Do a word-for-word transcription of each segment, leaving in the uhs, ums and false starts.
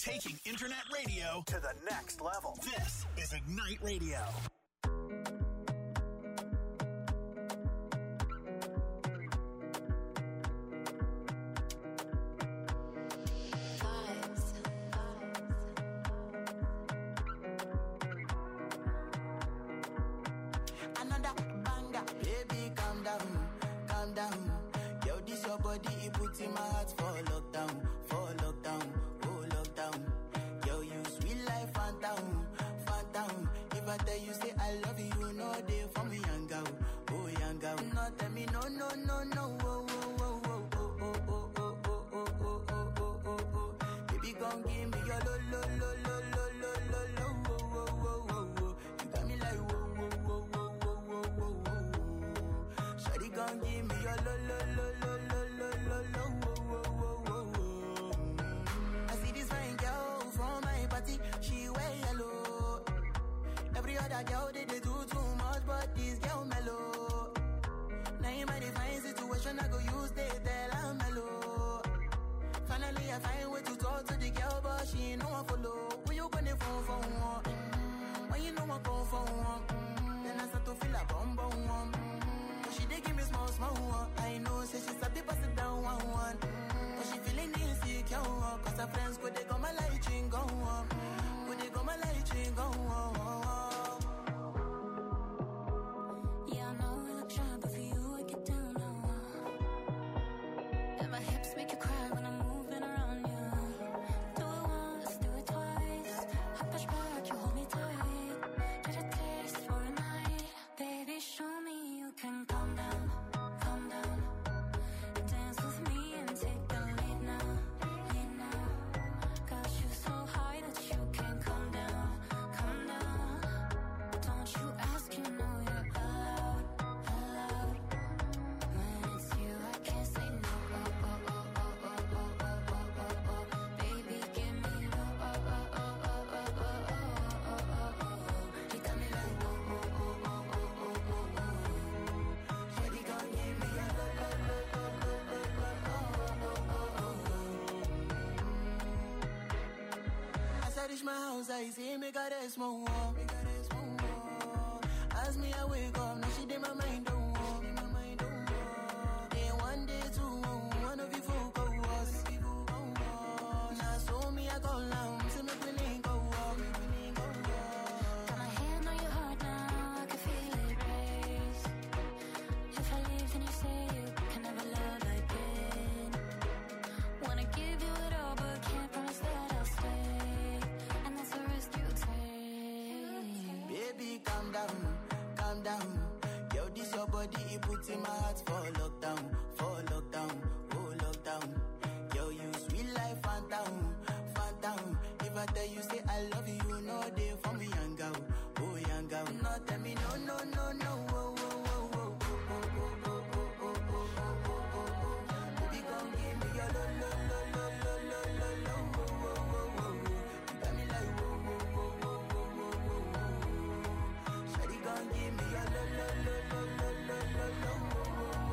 Taking internet radio to the next level. This is Ignite Radio. Another banger, baby, calm down, calm down. Yo, this your body, it puts in my heart for lockdown, for lockdown. Yo, you sweet life, phantom, phantom. If I tell you say I love you, you know they for me, young girl, oh young girl. No, tell me no, no, no, no, oh, oh, oh, oh, oh, oh, oh, oh, oh, oh, oh, oh, oh, oh. Baby, come give me your lo, lo, lo, lo, lo, lo, lo, lo, oh, oh, oh, oh, oh. You got me like whoa, whoa, whoa, whoa, whoa, whoa, whoa, whoa. Shawty, come give me your lo, lo, lo, lo, lo, lo, lo, lo. She wear yellow. Every other girl they, they do too much, but this girl mellow. Now in my divine situation, I go use they tell I'm mellow. Finally I find way to talk to the girl, but she ain't no one follow. When you gonna phone for one? Mm-hmm. When you know I come for one? Mm-hmm. Then I start to feel a bum bum one. Mm-hmm. But she dey give me small small one. I know say she's a bit pass it down one one. Mm-hmm. But she feeling insecure, cause her friends go they go my light ring go on. When they go my light ring go on. Yeah, I know we look shy, but for you I get down low. And my hips make you cry when I'm moving around you. Do it once, do it twice. I push back, you hold me tight. Get a taste for a night. Baby, show me you can calm down, calm down. Dance with me and take the lead now, lead now. Got you so high that you can't come down, come down. Don't you ask, you know you're allowed, allowed. When it's you, I can't say no. Oh, oh, oh, oh, oh, oh, oh, oh, oh, oh. Baby, give me oh, oh, oh, oh, oh, oh, oh, oh, oh, oh, oh. You got me like oh, oh, oh, oh, oh, oh, oh, oh. Shawty gon' give me a lo, lo, lo, lo, lo, lo, lo, oh, oh, oh, oh. As I reach my house, I see me got a small wall. As me I wake up, now she did my mind don't walk. Day one, day two, one of you folk go us. Now so me I go down, see me feeling go up. Got my hand on your heart now, I can feel it race. If I leave, then you say you can never love again. Wanna give you it all, but can't promise that I'll stay. And that's a risk you take. Baby, calm down, calm down. Yo, this your body, it puts in my heart for lockdown, for lockdown, oh lockdown. Yo, you sweet life, phantom, phantom. If I tell you say I love you, you know they for me, young girl, oh young girl. No, tell me no, no, no, no, oh, oh, oh, oh, oh, oh, oh, oh, oh, oh, oh, oh, oh, oh. Baby, come give me your lo, lo, lo, lo, lo, lo, lo, lo, oh, oh, oh, oh, oh. You got me like whoa, whoa, whoa, whoa, whoa, whoa, whoa, whoa. Shawty gon' give me your lo, lo, lo, lo, lo, lo, lo, lo, oh, oh, oh, oh, oh.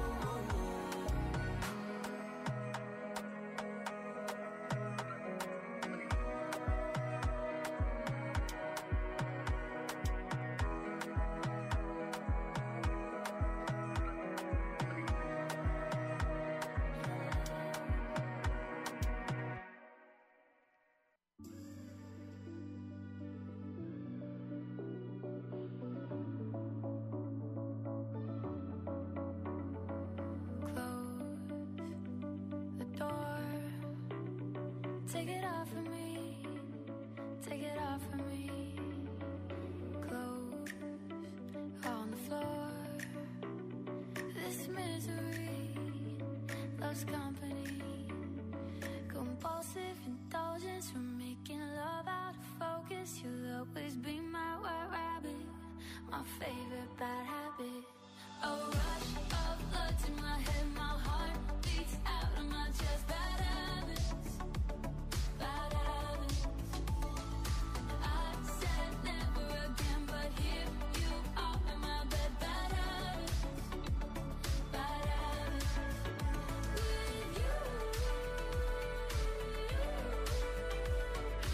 Take it off of me, take it off of me. Clothes on the floor. This misery loves company. Compulsive indulgence from making love out of focus. You'll always be my white rabbit, my favorite bad habit. A rush of blood to my head, my heart beats out of my chest. Bad habits. Bad habits. I said never again, but here you are in my bed. Bad habits. Bad habits. With you,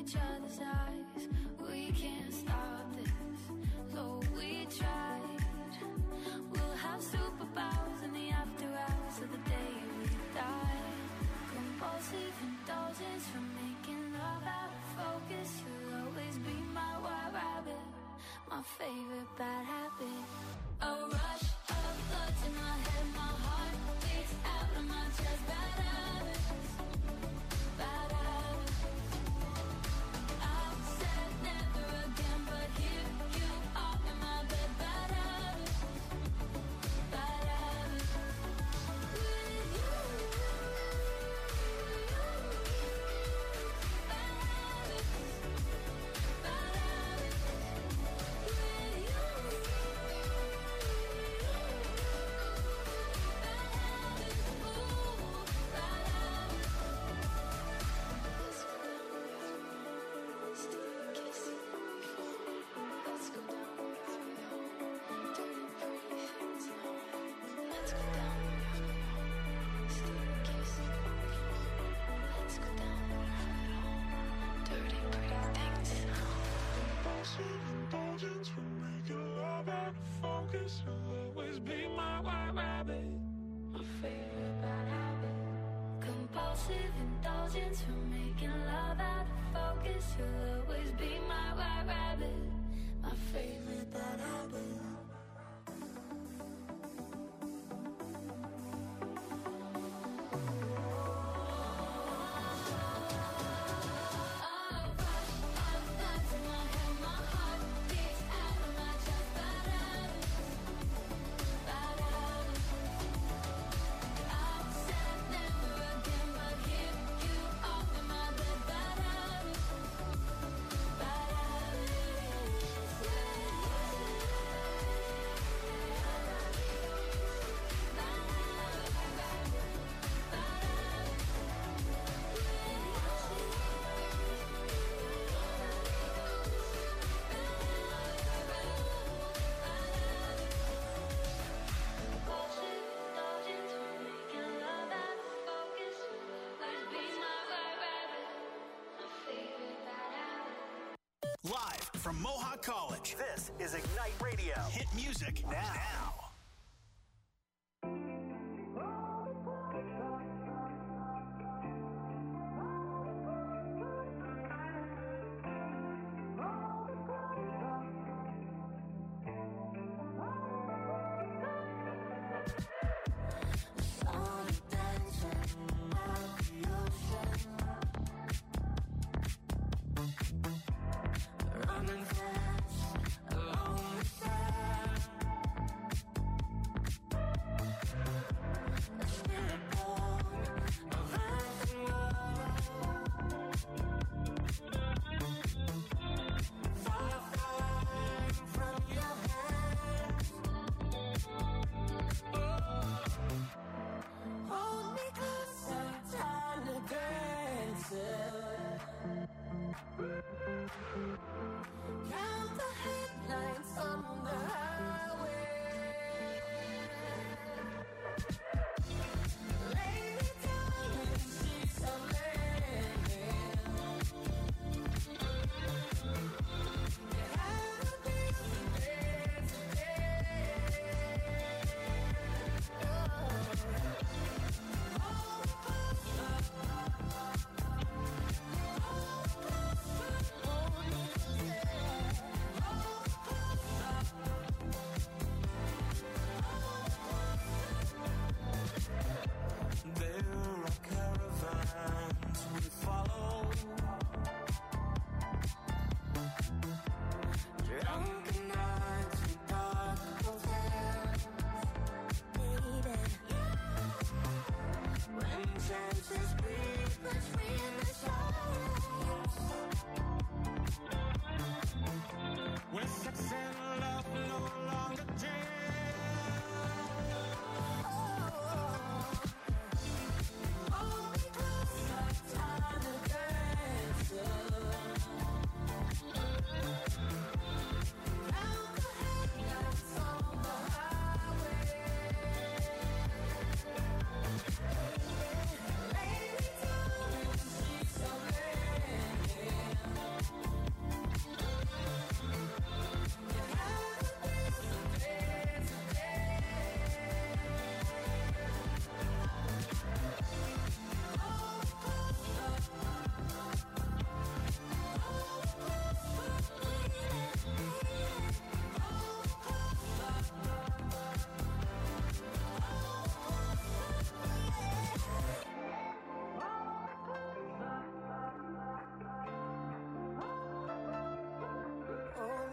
each other's eyes. We can't stop this, though we tried. We'll have superpowers in the after hours of the day we die. Compulsive indulgence from making love out of focus. You'll always be my white rabbit, my favorite bad habit. A rush of blood to my head, my heart beats out of my chest. Bad habits, bad habits. I said never again, but here you are in my bed. Bad habits, bad habits. With you, bad habits, bad habits. With you, bad habits, ooh, bad habits. Let's go down, let's go down, steal a kiss. Let's go down, dirty pretty things. Compulsive indulgence from making love out of focus. You'll always be my white rabbit, My favorite bad habit. Compulsive indulgence from making love out of focus. You'll always be my white rabbit. My favorite bad habit. Live from Mohawk College, this is Ignite Radio. Hit music now. Running fast along the sand.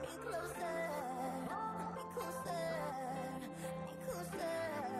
me closer, me closer, me closer.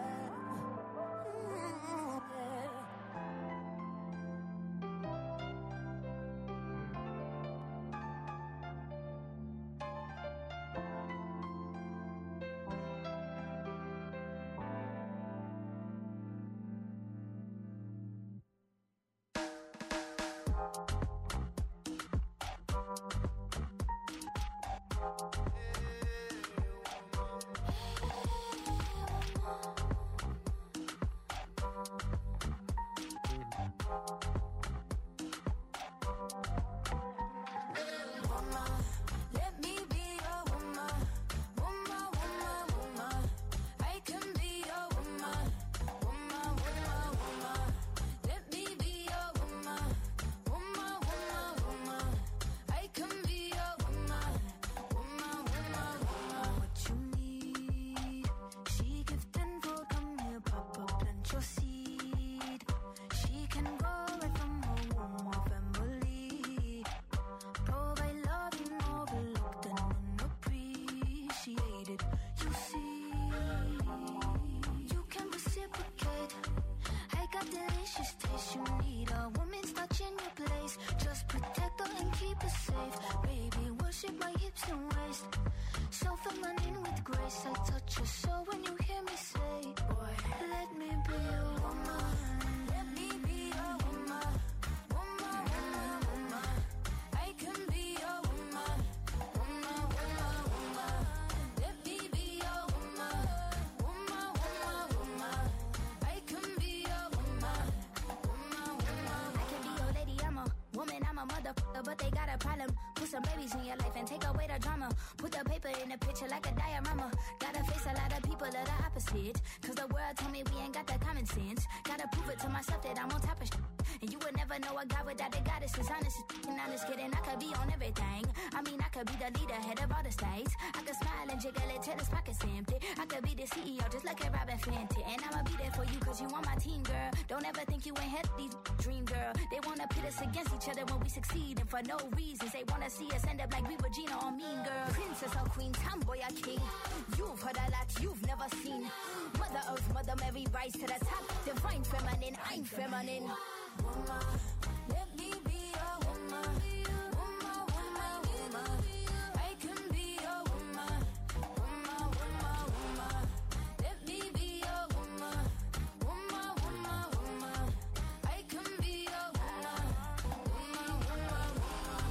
But they got a problem. Put some babies in your life and take away the drama. Put the paper in the picture like a diorama. Gotta face a lot of people that are opposite. Cause the world told me we ain't got that common sense. Gotta prove it to myself that I'm on top of shit. And you would never know a guy without a goddess is honest. And I'm just kidding, I could be on everything. I mean, I could be the leader, head of all the states. I could smile and jiggle it till his pockets empty. I could be the C E O just like a Robin Fenty. And I'ma be there for you cause you on my team, girl. Don't ever think you ain't had these dream, girl. They wanna pit us against each other when we succeed. And for no reasons, they wanna see us end up like we were Gina or Mean Girl. Princess or queen, tomboy or king. You've heard a lot you've never seen. Mother Earth, Mother Mary, rise to the top. Divine feminine, I'm feminine. Woman, let me be a woman. Woman, woman, woman. I can be a woman. Woman, woman, woman. Let me be a woman. Woman, woman, woman. I can be a woman. Woman, woman, woman.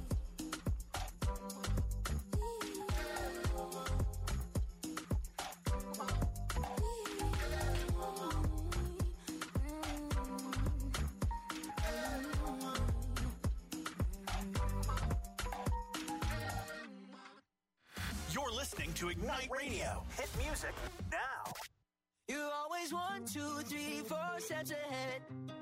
You're listening to Ignite Radio. Hit music now. You always one, two, three, four steps ahead.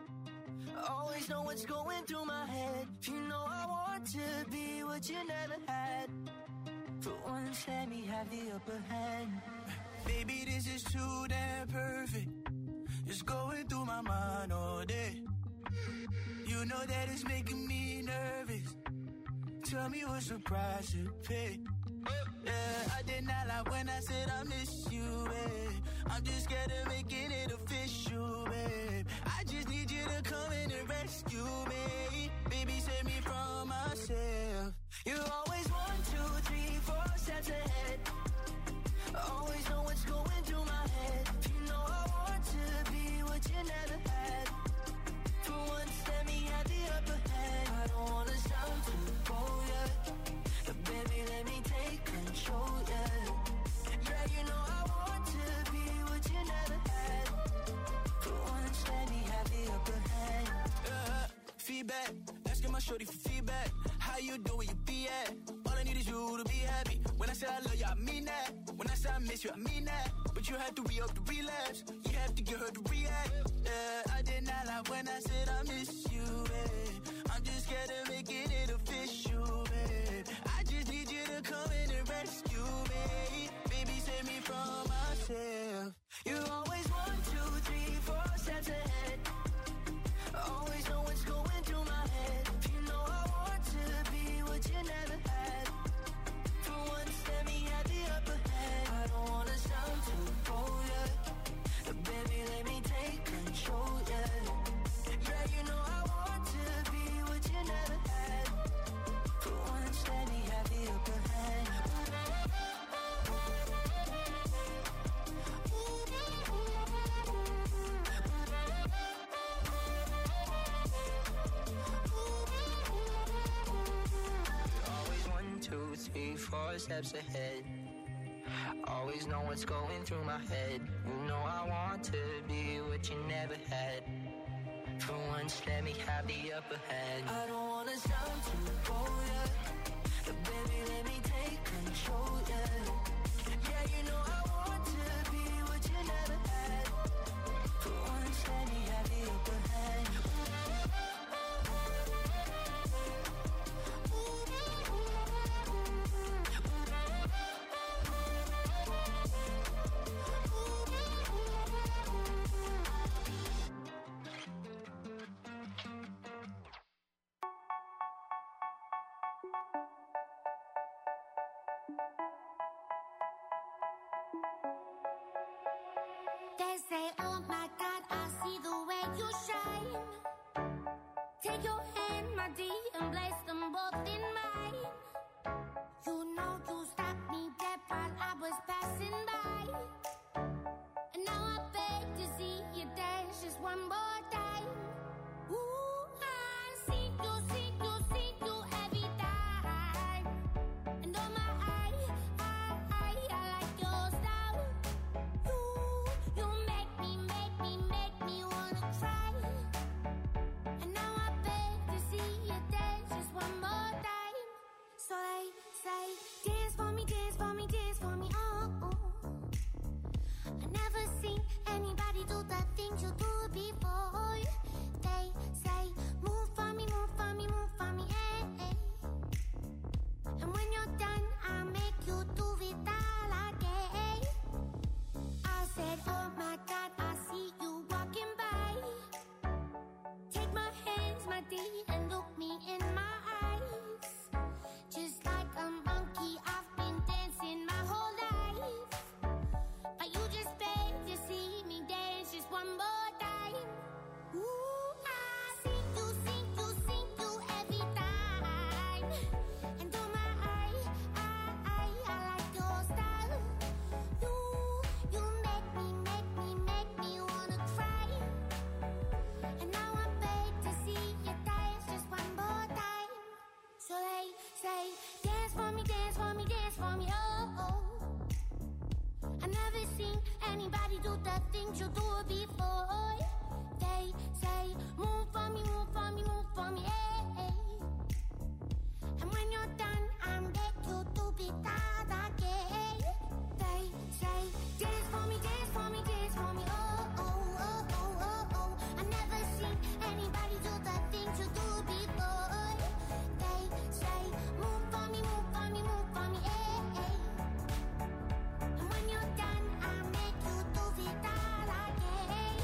Always know what's going through my head. You know I want to be what you never had. For once, let me have the upper hand. Baby, this is too damn perfect. It's going through my mind all day. You know that it's making me nervous. Tell me what's the price to pay. Yeah, I did not lie when I said I miss you, babe. I'm just scared of making it official, babe. I just need you to come in and rescue me. Baby, save me from myself. You always one, two, three, four steps ahead. Always know what's going through my head. You know I want to be what you never had. For once, let me have the upper hand. I don't wanna sound too bold, yeah. But baby, let me take control, yeah. Yeah, you know I want to be what you never had. For once, let me have the upper hand. Uh, feedback, asking my shorty for feedback. How you do where you be at? All I need is you to be happy. When I say I love you, I mean that. When I say I miss you, I mean that. But you have to re-up the relapse. You have to get her to react. Yeah, I did not lie when I said I miss you, babe. I'm just scared of making it official, babe. I just need you to come in and rescue me. Baby, save me from myself. You always one, two, three, four steps ahead. Always know what's going through my head. You know I want to be what you never had. For four steps ahead. Always know what's going through my head. You know I want to be what you never had. For once, let me have the upper hand. I don't wanna sound too bold, yeah, but baby, let me take control, yeah. Yeah, you know I want to be what you never had. For once, let me have the upper hand. They say, oh my God, I see the way you shine. Take your hand, my dear, and place them both in mine. You know you stopped me dead while I was passing by. And now I beg to see you dance just one more time. Ooh, I see you, see you, see you every time. And oh my, I, I, I, I like your style. You, you make me, make me, make me wanna cry. And now I beg to see you dance just one more time. So they say, dance for me, dance for me, dance for me, oh, oh. I never seen anybody do the things you do before. They say, move for me, move for me, move for me, eh, eh. And when you're done, I'll make you do it all again. I said, oh my God, I see you walking by. Take my hands, my dear, and look me in my eyes. Just like a monkey, I've been dancing my whole life. But you just beg to see me dance just one more time. Ooh, I see you, see you, see you every time. And oh my, I, I, I, I like your style. You, you make me, make me, make me wanna cry. And now I beg to see you dance just one more time. So they say, dance for me, dance for me, dance for me, oh, oh. I never seen anybody do the things you do before. They say, move for me, move for me, move for me, eh, eh. And when you're done, I'll make you do it all again. They say, dance for me, dance for me, dance for me, oh, oh, oh, oh, oh, oh. I never seen anybody do the things you do before. They say, move for me, move for me, move for me, eh, eh. And when you're done, I'll make you do it all again.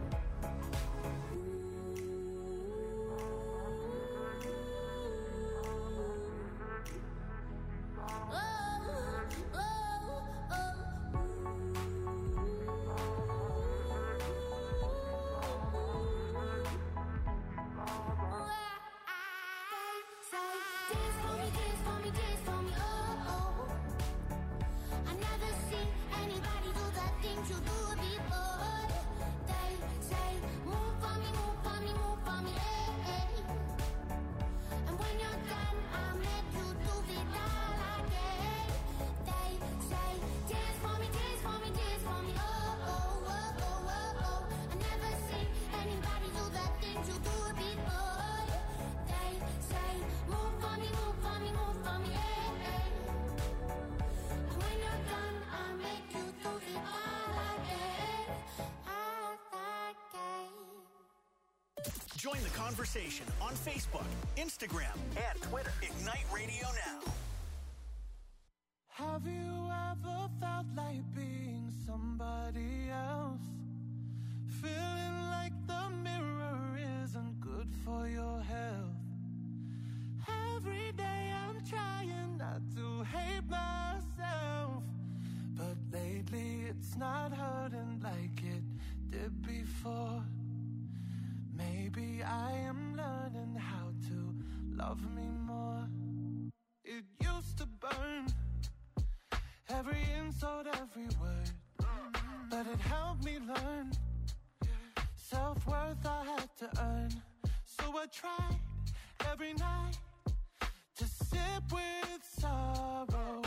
Join the conversation on Facebook, Instagram, and Twitter. Ignite Radio Now. Have you ever felt like being somebody else? Feeling like the mirror isn't good for your health. Every day I'm trying not to hate myself, but lately it's not hurting like it did before. Maybe I am learning how to love me more. It used to burn, every insult, every word, but it helped me learn. Self-worth I had to earn, so I tried every night to sit with sorrow.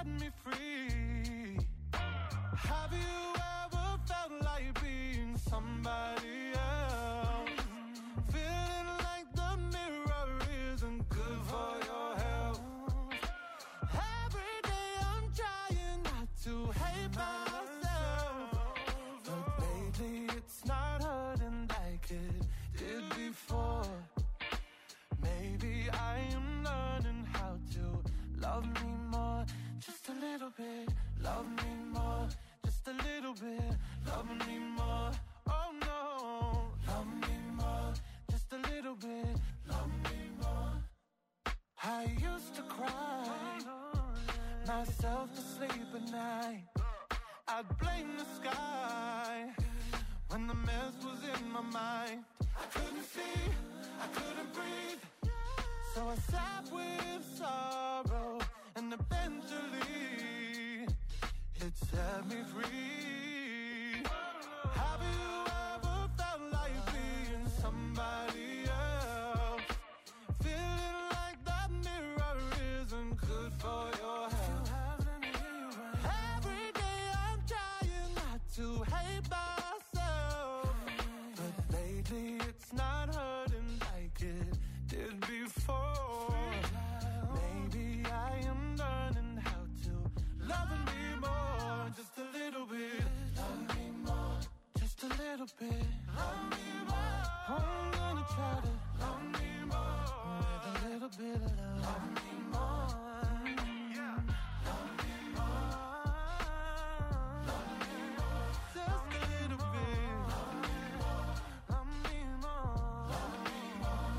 set me free. Have you ever felt like being somebody else? Feeling like the mirror isn't good for your health. Every day I'm trying not to hate myself, but lately it's not hurting like it did before. Maybe I am learning how to love me more, just a little bit. Love me more, just a little bit. Love me more, oh no. Love me more, just a little bit. Love me more. I used to cry myself to sleep at night. I'd blame the sky when the mess was in my mind. I couldn't see, I couldn't breathe, so I sat with sorrow, and eventually it set me free. Have you ever felt like being somebody else? Feeling like that mirror isn't good for your health. Every day I'm trying not to hate myself, but lately it's not hurting like it did before. Maybe I am learning how to love me more, just a little bit. Love me more, just a little bit. Love me more. I'm gonna try to love me more with a little bit of love. Love me more. Yeah. Love me more. Love me more. Just a little bit. Love me more. Love me more. Love me more.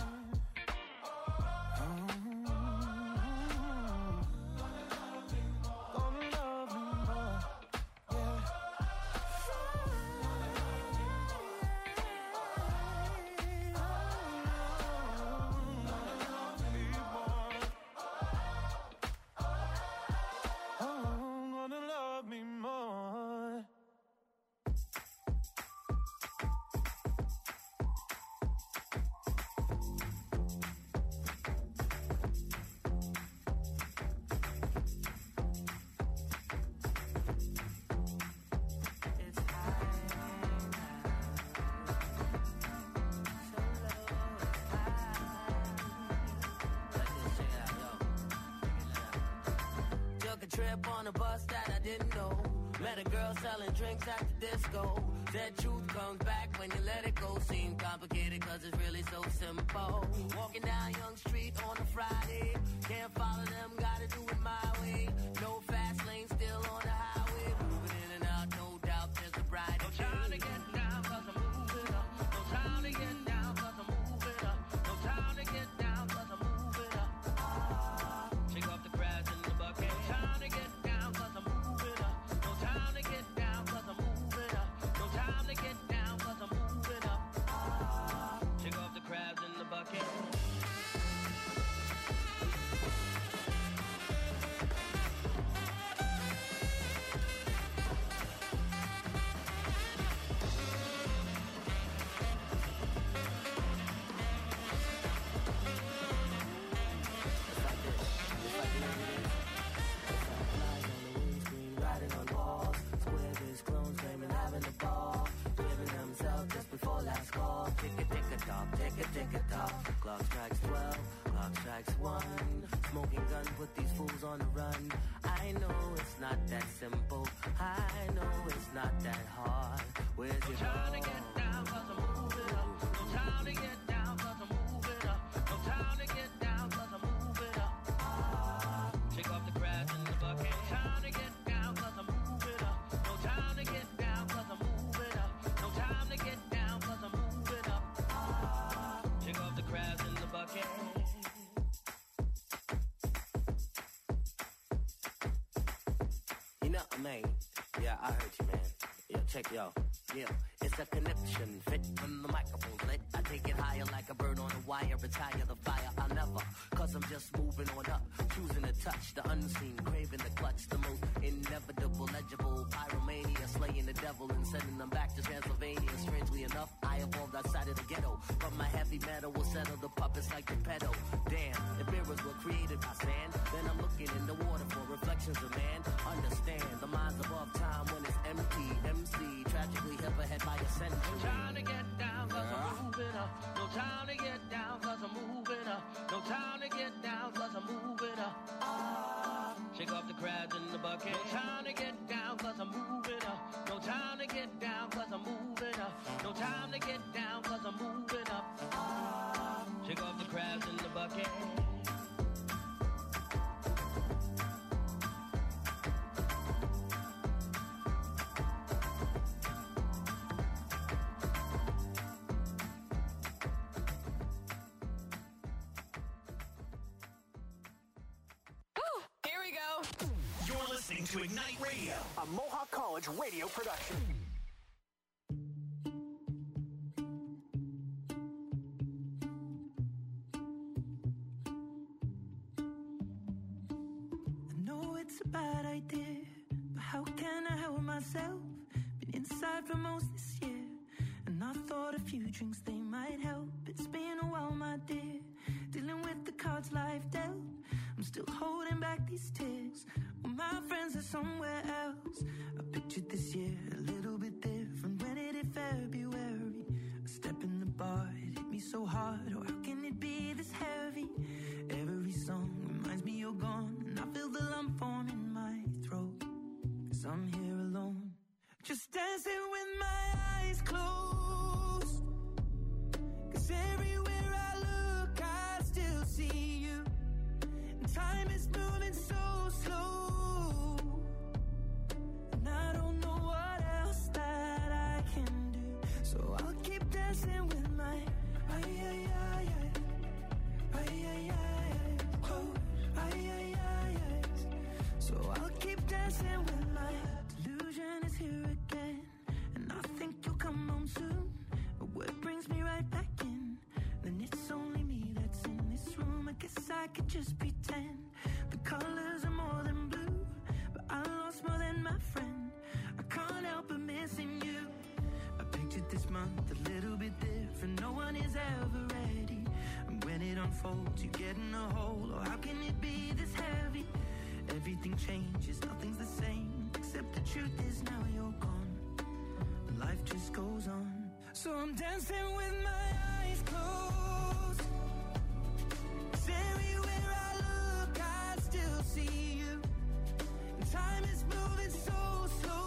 Gonna love me more. Yeah. Oh, gonna love me more. It's high Took a trip on a bus that I didn't know. Met a girl selling drinks at the disco. Said truth comes back when you let it go. Seemed complicated cause it's really so simple. Walking down Young Street on a Friday. Can't follow them, gotta do it my way. No fast lane, still on the highway. Moving in and out, no doubt there's a bright. No time to get down cause I'm moving up. No time to get down cause I'm moving up. No time to get down cause I'm moving up. Shake off the crabs in the bucket. No time to get down cause I'm moving up. No time to get down cause I'm moving up. No time to get down cause I'm moving up. Shake off the crabs in the bucket. Riding on walls, square biz clones, claiming having a ball, giving themselves just before last call. Tick a tick a tock, tick a tick a tock. Clock strikes twelve, clock strikes one. Smoking gun, put these fools on the run. I know it's not that simple. I know it's not that hard. Where's your time to get down cause I'm moving up. No time to get down cause I'm moving up. No time to get down cause I'm moving up. Shake off the crabs in the bucket. Time to get down cause I'm moving up. No time to get down cause I'm moving up. No time to get down cause I'm moving up. Shake off the crabs in the bucket. You know, man. Yeah, I heard you, man. Yo, check yo. Yeah, it's a connection. Fit when the microphone's lit. I take it higher like a bird on a wire. Retire the fire. I'll never. Cause I'm just moving on up. Choosing to touch the unseen. Craving the clutch. The most inevitable, legible. Pyromania. Slaying the devil and sending them back to Transylvania. Strangely enough, I evolved outside of the ghetto. But my heavy metal will settle the puppets like the pedo. Damn, if mirrors were created by sand, then I'm looking in the water for reflections of man. Understand, the mind's above time when it's empty. M C, tragically hip ahead by a century. No time to get down, cause I'm moving up. No time to get down, cause I'm moving up. No time to get down, cause I'm moving up. Ah, shake off the crabs in the bucket. No time to get down, cause I'm moving up. No time to get down, cause I'm moving up. No time to get down, cause I'm moving up. Ah, shake off the crabs in the bucket. Listening to Ignite Radio, a Mohawk College radio production. I know it's a bad idea, but how can I help myself? Been inside for most this year, and I thought a few drinks they might help. It's been a while, my dear, dealing with the cards life dealt. I'm still holding back these tears. My friends are somewhere else. I pictured this year a little bit different. When it hit February, a step in the bar, it hit me so hard. Oh, how can it be this heavy? Every song reminds me you're gone, and I feel the lump form in my throat. Cause I'm here alone, just dancing with my eyes closed. Cause everywhere I look, I still see you. And time is moving so slow. Dancing with my ay ay ay ay ay ay ay close ay ay ay ay. So I'll keep dancing with my delusion is here again, and I think you'll come home soon. But what brings me right back in? Then it's only me that's in this room. I guess I could just pretend the colors are more than blue, but I lost more than my friend. I can't help but missing you. Pictured this month a little bit different. No one is ever ready, and when it unfolds you get in a hole. Or how can it be this heavy? Everything changes, nothing's the same, except the truth is now you're gone, and life just goes on. So I'm dancing with my eyes closed. 'Cause everywhere I look I still see you, and time is moving so slow.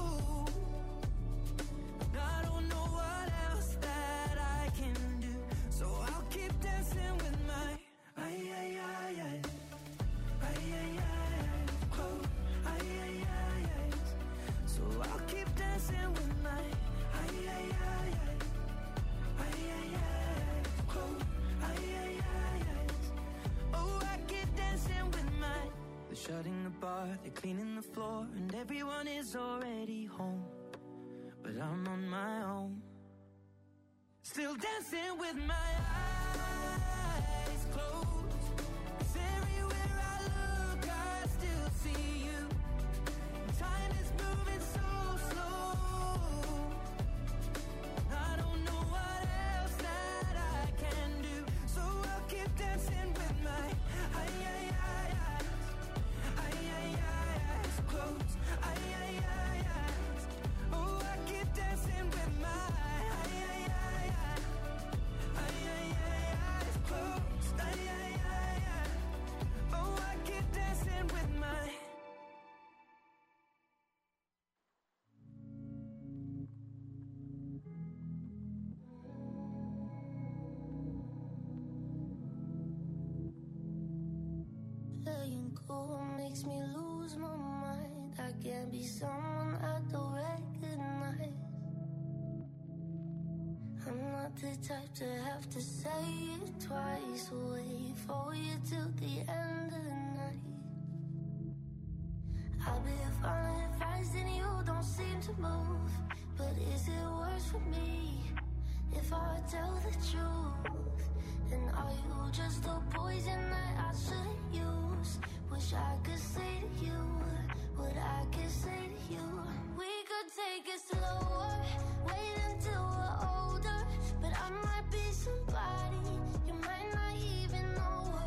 I don't know what else that I can do, so I'll keep dancing with my ay ay ay ay ay ay ay close ay ay ay ay. So I'll keep dancing with my ay ay ay ay ay ay ay close ay ay ay ay. Oh, I keep dancing with my. They're shutting the bar, they're cleaning the floor, and everyone is already home. But I'm on my own, still dancing with my eyes closed. 'Cause everywhere I look, I still see you. Time is moving so slow. I don't know what else that I can do, so I'll keep dancing with my ay ay ay eyes, ay ay ay eyes closed, ay ay ay eyes. Oh, I keep dancing with my ay ay ay ay ay ay ay eyes closed, ay ay ay ay. Oh, I keep dancing with my. Letting go makes me lose my mind. I can't be someone I don't recognize. I'm not the type to have to say it twice. Wait for you till the end of the night. I've been falling fast and you don't seem to move. But is it worse for me if I tell the truth? And are you just a poison that I shouldn't use? Wish I could say to you what I could say to you. We could take it slower, wait until we're older. But I might be somebody you might not even know.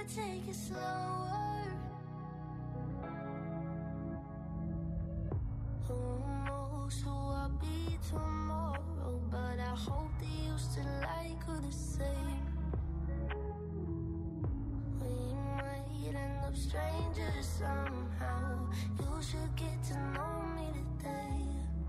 could take it slower. Who knows who I'll be tomorrow, but I hope that you still like her the same. We might end up strangers somehow. You should get to know me today.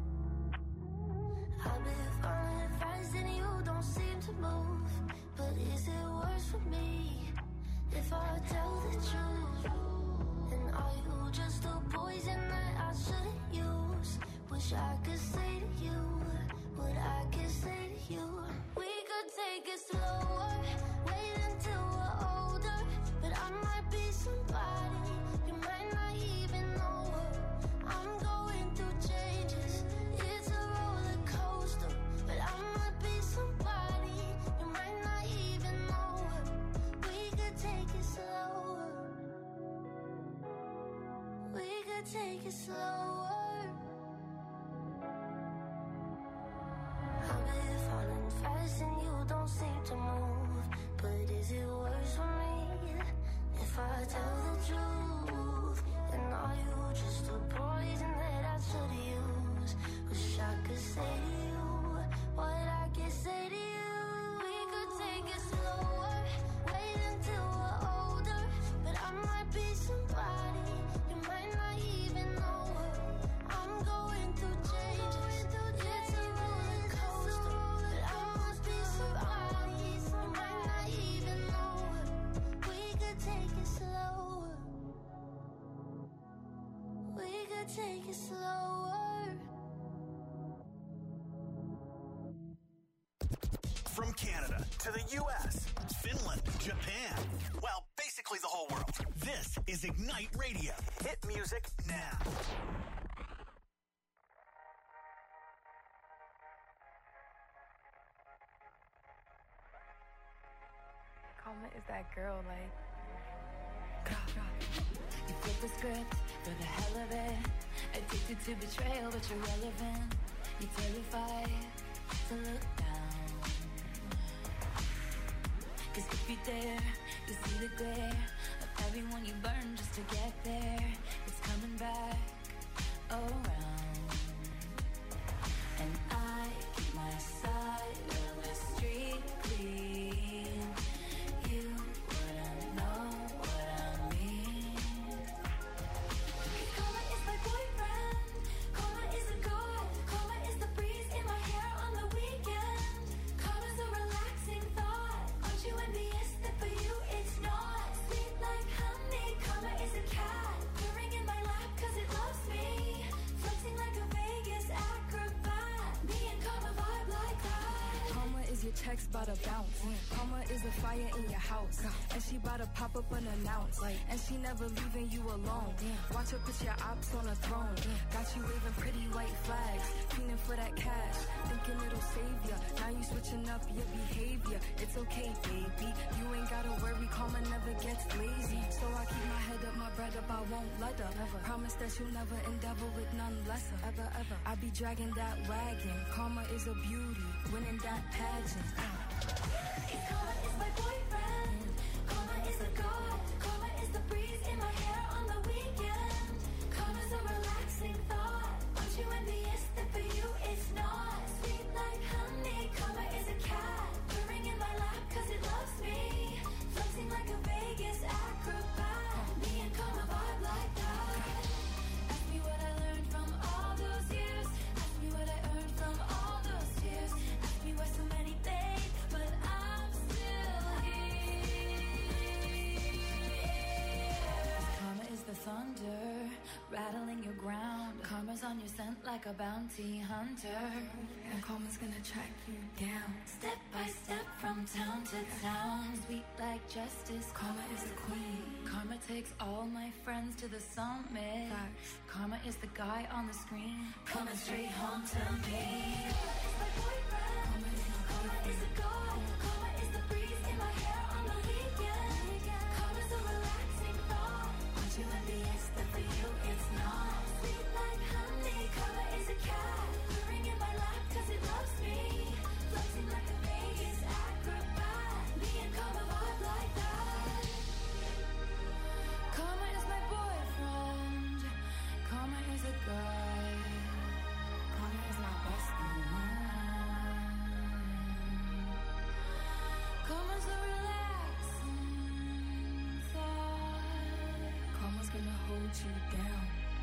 I've been falling fast and you don't seem to move. But is it worse for me if I tell the truth? And are you just a poison that I shouldn't use? Wish I could say to you what I can say to you. We could take it slower, wait until we're older. But I might be somebody you might not even know her. I'm going through changes, it's a roller coaster. But I might be somebody you might not even know her. We could take it slower. We could take it slower. I've been falling fast and you don't seem to move. But is it worse for me if I tell the truth? And are you just a poison that I should use? Wish I could say to you what I can say to you. We could take it slower, wait until we're older. But I might be somebody you might not even know her. I'm going through changes, it's a roller coaster. But I must be somebody you might not even know her. We could take it slower. We could take it slower. From Canada to the U S, Finland, Japan, well, basically the whole world. This is Ignite Radio. Hit music now. Karma is that girl, like. You flip the script for the hell of it. Addicted to betrayal, but you're relevant. You're terrified to look down. Cause if you dare, you see the glare of everyone you burn just to get there. It's coming back around. And I keep my side of the street clean. You wouldn't know what I mean. Karma is my boyfriend. Karma is a god. Karma is the breeze in my hair on the weekend. Karma's a relaxing thought. Aren't you envious that for you it's not? Sweet like honey. Karma is a cat purring in my lap cause it loves me. Flexing like a Vegas acrobat. Me and Karma vibe like that. Karma is your text bout to bounce. Karma is a fire in your house. And she bout to pop up unannounced. And she never leaving you alone. Watch her put your ops on a throne. Got you waving pretty white flags. Feeling for that cash. Thinking it'll save ya. Now you switching up your behavior. It's okay, baby. You ain't gotta worry. Karma never gets lazy. So I keep my head up, my bread up. I won't let her. Never. Promise that you'll never endeavor with none lesser. Ever, ever. I be dragging that wagon. Karma is a beauty. Winning that pageant. Karma is my boyfriend. Karma is a god. Karma is the breeze in my hair on the weekend. Karma's a relaxing thought. Aren't you envious that for you it's not? Sweet like honey. Karma is a cat purring in my lap cause it loves me. Flexing like a Vegas acrobat. Me and Karma vibe like that. Ask me what I learned from all those years. Ask me what I earned from all those tears. Ask me why so many days, but I'm still here. Karma is the thunder rattling your ground. Karma's on your scent like a bounty hunter. And karma's gonna track you down. Step by step from town to town. Sweet like justice. Karma is the queen. Karma takes all my friends to the summit. Facts. Karma is the guy on the screen. Coming straight home to me. Karma is my boyfriend. Karma is a god. Karma is the breeze in my hair on the weekend. Karma's a relaxing thought. Aren't you envious that for you it's not? Sweet like honey. Karma is a cat purring in my lap cause it loves me. Flexing like a Vegas acrobat. Me and Karma vibe like that. hold you down.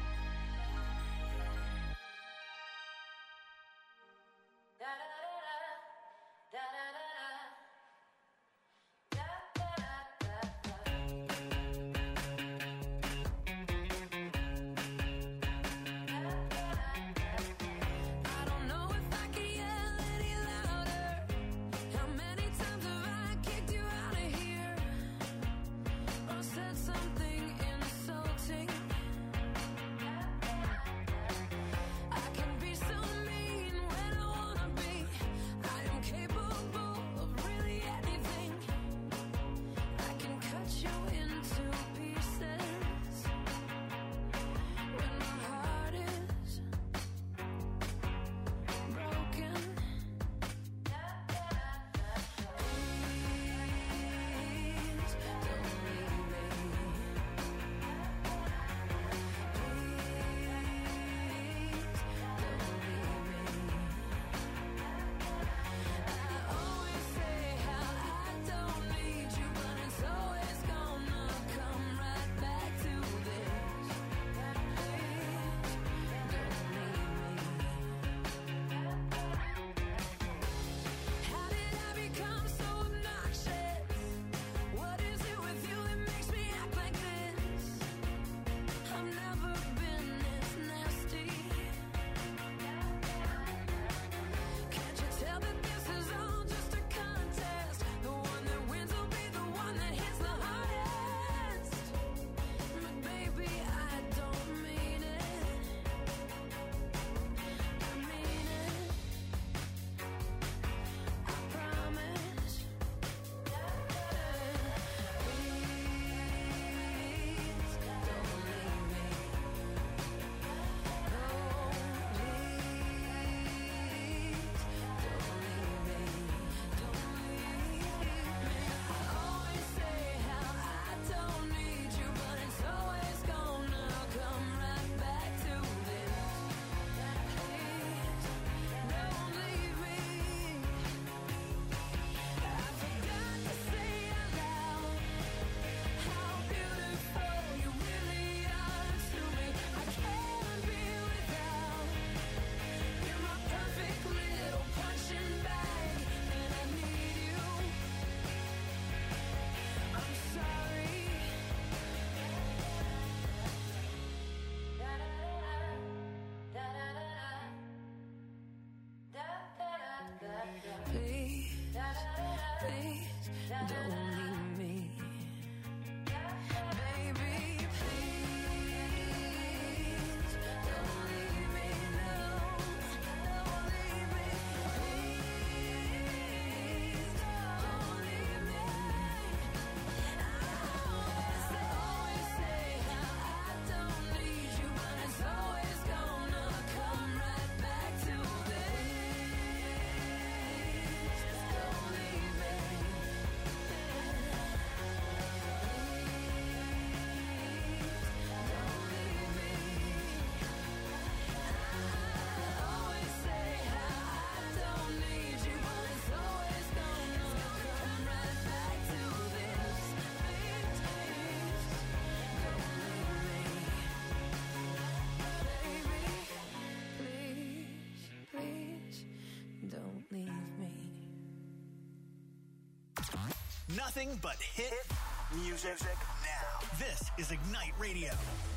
Nothing but hit music now. This is Ignite Radio.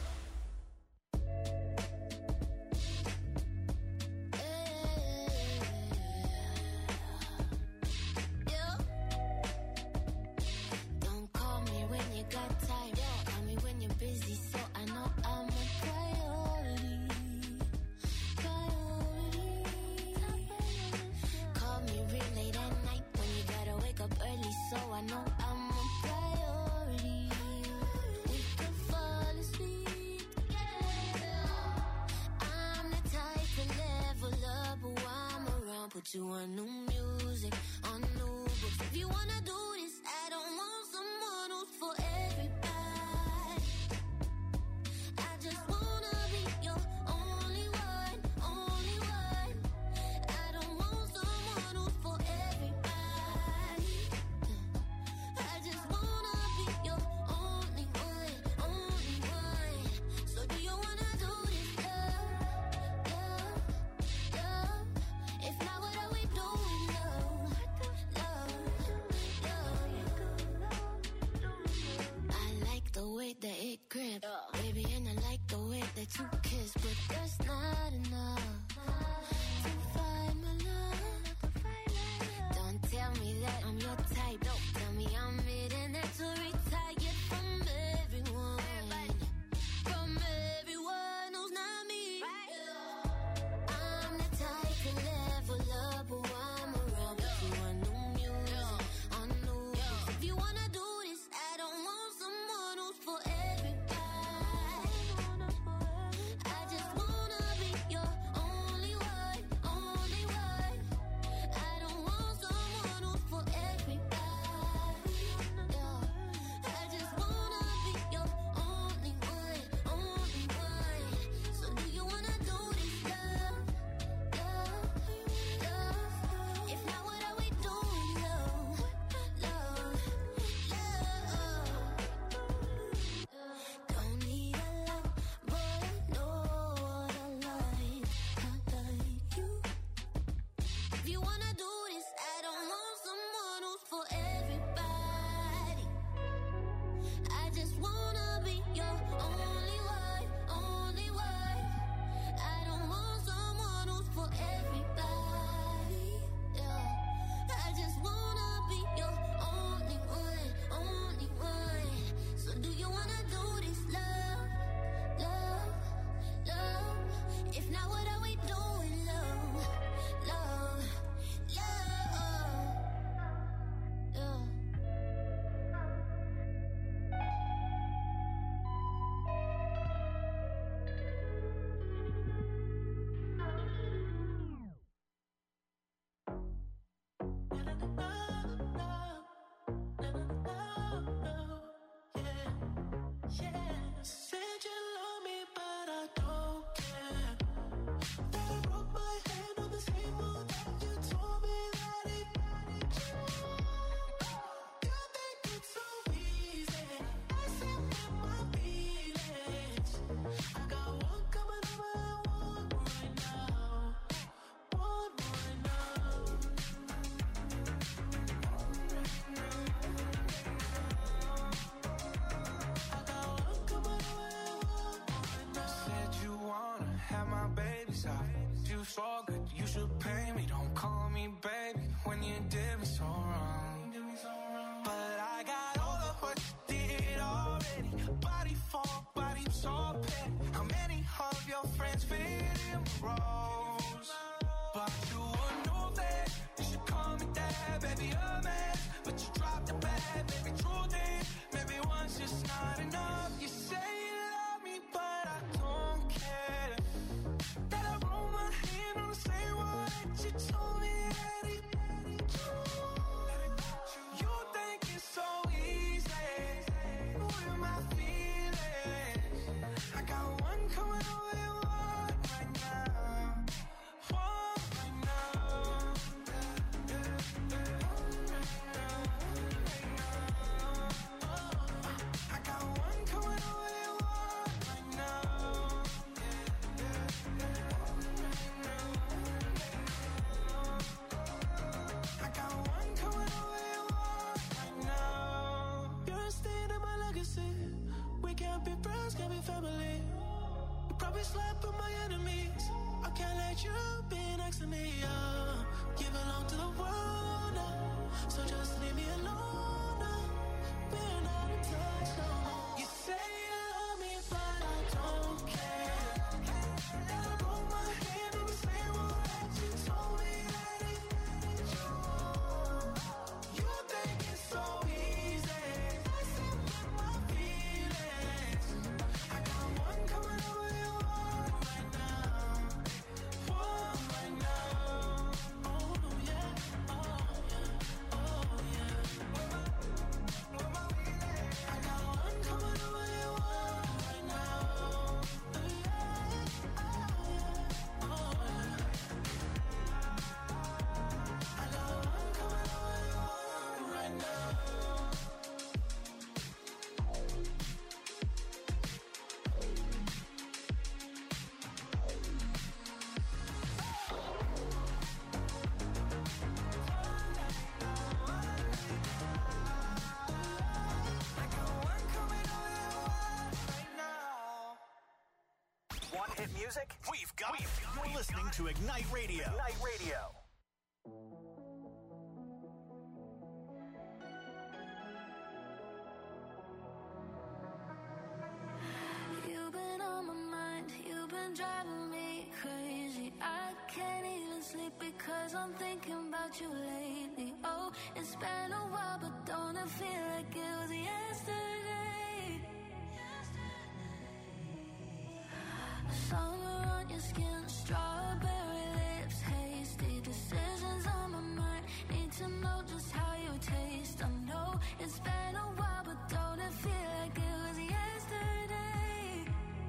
Don't call me when you got time. Call me when you're busy, so I know I'm a priority. Priority. Call me real late at night when you gotta wake up early, so I know I'm a priority. We could fall asleep together. I'm the type to level up while I'm around. Put you on new music, on new books. If you wanna do this, I don't want someone who's for everybody. I just wanna be your only one, only one. I don't want someone who's for everybody. I just wanna be your only one, only one. tight grip. Baby, and I like the way that you kiss, but that's not enough to find my love. Don't tell me that I'm your type. Don't tell me I'm it and that's a retired from everyone. From everyone who's not me. I'm the type to level up, but I'm around. But you want new music, I know. If you wanna do this, I don't want someone who's for everybody. I just wanna be your only one, only one. I don't want someone who's for everybody. Yeah. I just wanna be your only one, only one. So do you wanna do this, love, love, love? If not, what are we doing, love, love, love? Don't need a lot, but I know what I like. I like you. If you wanna do this, I don't want someone who's for everybody. I just wanna be your only one, only one. I don't want someone who's for everybody. Yeah. I just wanna be your only one, only one. So do you wanna do this, love, love, love? If not, what are we doing, love, love, love? Yeah. Said you love me, but I don't care. That I broke my hand on the table that you told me that it you think it's so easy. I said with my feelings. I got one coming over and one right now. One right now. I got one coming over and one right now. Said you wanna have my baby's eyes. You so good, you should pay me. Don't call me baby when you did me so wrong. But I got all of what you did already. Body for body, so petty. How many of your friends fit in my roles? But you would know that you should call me dad, baby, a man. But you dropped the bad, baby, true then. Maybe once just not enough. You say you love me, but I don't care. That I roll my hand on the same one that you told me that it you think it's so easy with my feelings. I got one coming over and one right now. One right now. I got one coming over and one right now. I got one coming over and one right now. You're a stain in my legacy. We can't be friends, can't be family. You probably slept with my enemies. I can't let you be next to me. Uh, you belong to the world now, so just leave me alone now. We're not in touch no more. You say you love me, but I don't care. That I broke my hand on the same one that you told me that it you think it's so easy. I said with my feelings. I got one coming over and one right now. One right now. Oh yeah, oh yeah, oh yeah. With my, with my feelings. I got music? We've got it. You're listening to Ignite Radio. Ignite Radio. You've been on my mind, you've been driving me crazy. I can't even sleep because I'm thinking about you lately. Oh, it's been a while, but don't it feel like it was yesterday? Summer on your skin, strawberry lips, hasty decisions on my mind. Need to know just how you taste. I know it's been a while, but don't it feel like it was yesterday?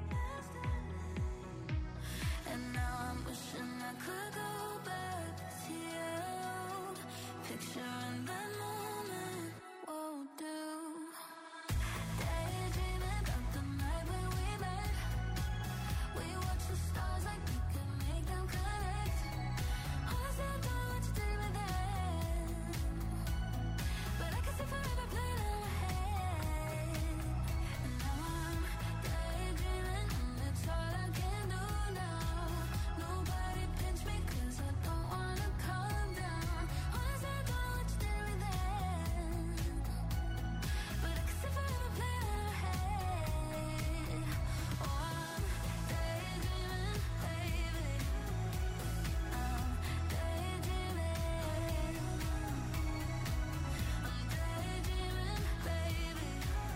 And now I'm wishing I could go back to you. Picturing that moment won't do. Daydreaming about the night when we met. We watched the stars like we could make them connect. Honestly, I don't know what you did with that, but I can see forever playing in my head. And now I'm daydreaming, and it's all I can do now. Nobody pinch me 'cause I don't wanna calm down. Honestly, I don't know what you did with that, but I can see forever playing in my head. Oh, I'm daydreaming, baby. I'm daydreaming. I'm daydreaming, baby.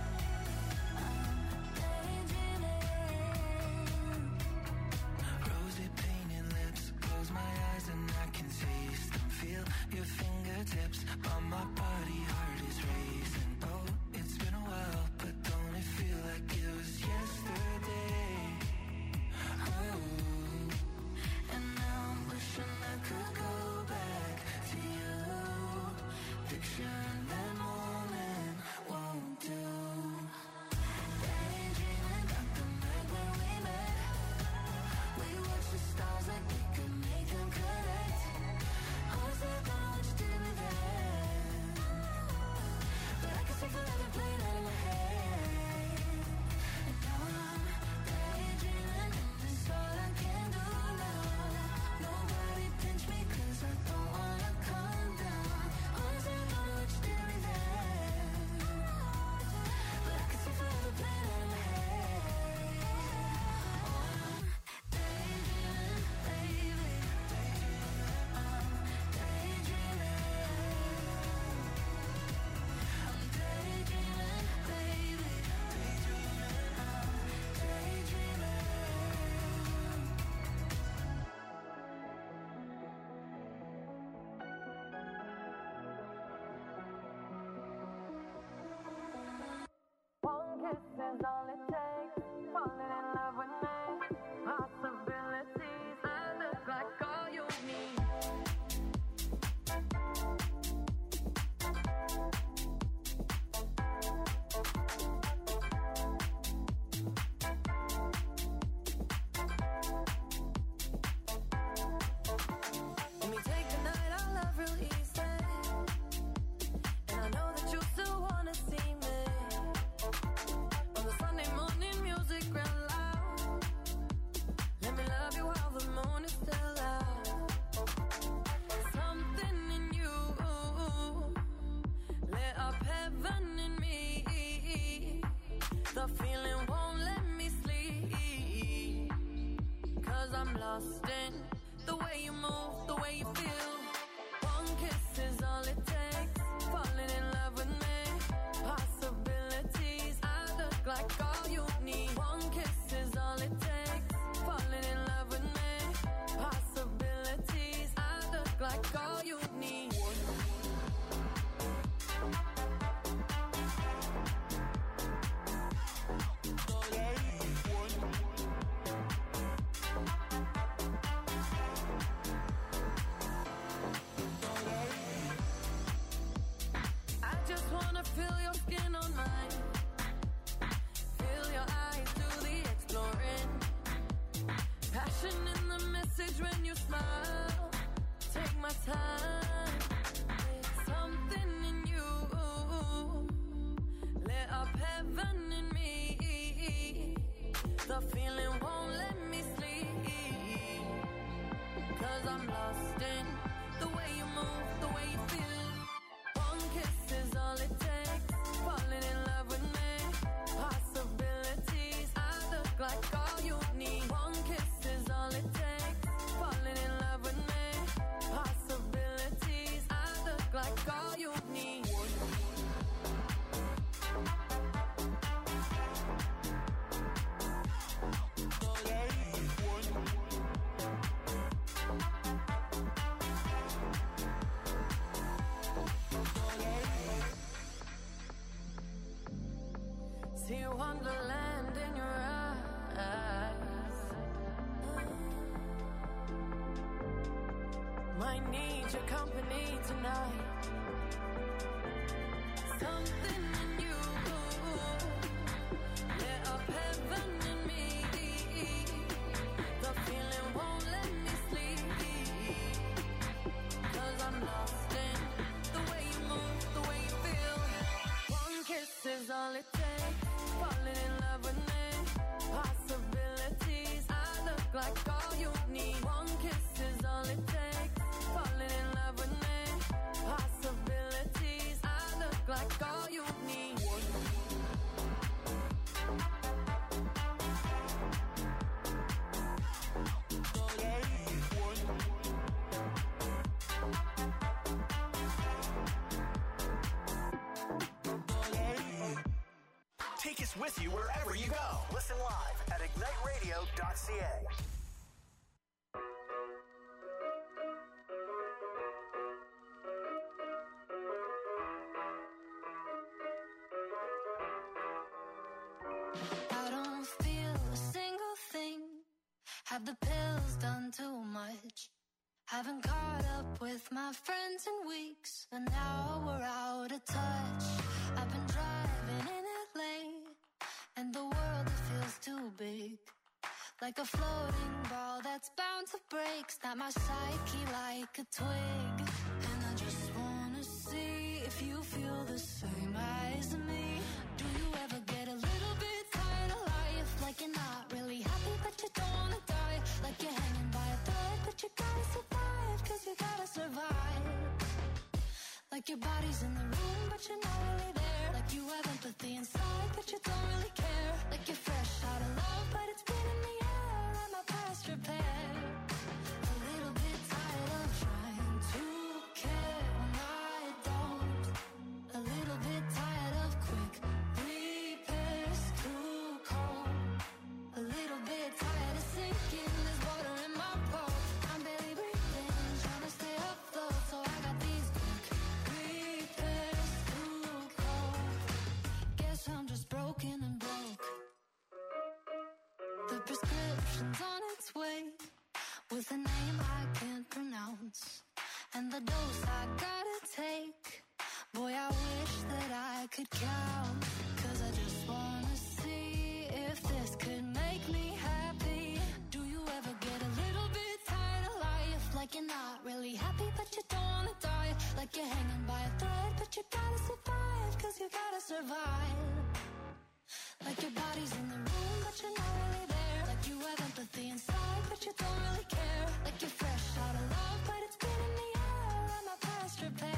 I'm daydreaming. Rosy painted lips, close my eyes and I can taste them. Feel your fingertips on my body, heart is racing. Oh, it's been a while, but don't it feel like it was yesterday? Oh, And now I'm wishing I could go back to you. Picturing that moment won't do. Daydreaming about the night when we met. We watched the stars like we could make them connect. Honestly, I don't know what you did with that, but I can see forever playing out in my head. And now I'm daydreaming, and it's all I can do now. Nobody pinch me 'cause I don't wanna calm down. Honestly, I don't know what you did with that, but I can see forever playing out in my head. Oh, I'm daydreaming, baby. I'm daydreaming. I'm daydreaming, baby. I'm daydreaming. One kiss is all it takes. Falling in love with me. Possibilities. I look like all you need. Let me take the night out, love real easy. And I know that you still wanna see me. On the Sunday morning, music real loud. Let me love you while the moon is still out. Something in you lit up heaven in me. The feeling won't let me sleep, 'cause I'm lost in the way you move, the way you feel. One kiss is all it takes. Falling in love with me. Possibilities. I look like all you need. One kiss is all it takes. Falling in love with me. Possibilities. I look like all you need. I just wanna feel your skin on mine. Feel your eyes do the exploring. Passion in the message when you smile. Take my time. Something in you lit up heaven in me. The feeling won't let me sleep. See wonderland in your eyes. Might need your company tonight. Something in you lit up heaven in me. The feeling won't let me sleep, 'cause I'm lost in the way you move, the way you feel. One kiss is all it takes. Falling in love with me. Possibilities. I look like all you need. One kiss is all it takes. Falling in love with me. Possibilities. I look like all you need. Take us with you wherever you go. Listen live at ignite radio dot c a. I don't feel a single thing. Have the pills done too much? Haven't caught up with my friends in weeks, and now we're out of touch. I've been driving in L A, and the world, it feels too big. Like a floating ball that's bound to break. Snap my psyche like a twig. And I just wanna see if you feel the same as me. Do you ever get a little bit tired of life? Like you're not really happy but you don't wanna die. Like you're hanging by a thread but you gotta survive, 'cause you gotta survive. Like your body's in the room but you're not really there. Like you have empathy inside but you don't really care. Like you're fresh out of love but it's been in the air and my past repair. A little bit tired of trying to care when I don't. A little bit tired of quick repairs too cold. A little bit tired of sinking, there's water in my boat. I'm barely breathing, trying to stay afloat, so I got these quick repairs too cold. Guess I'm just broken and broke. The prescription's on its way, with a name I can't pronounce, and the dose I gotta take. Boy, I wish that I could count, 'cause I just wanna see if this could make me happy. Do you ever get a little bit tired of life? Like you're not really happy but you don't wanna die. Like you're hanging by a thread but you gotta survive, 'cause you gotta survive. Like your body's in the room but you're not really there. Like you have empathy inside but you don't really care. Like you're fresh out of love but it's been in the air and my past repair.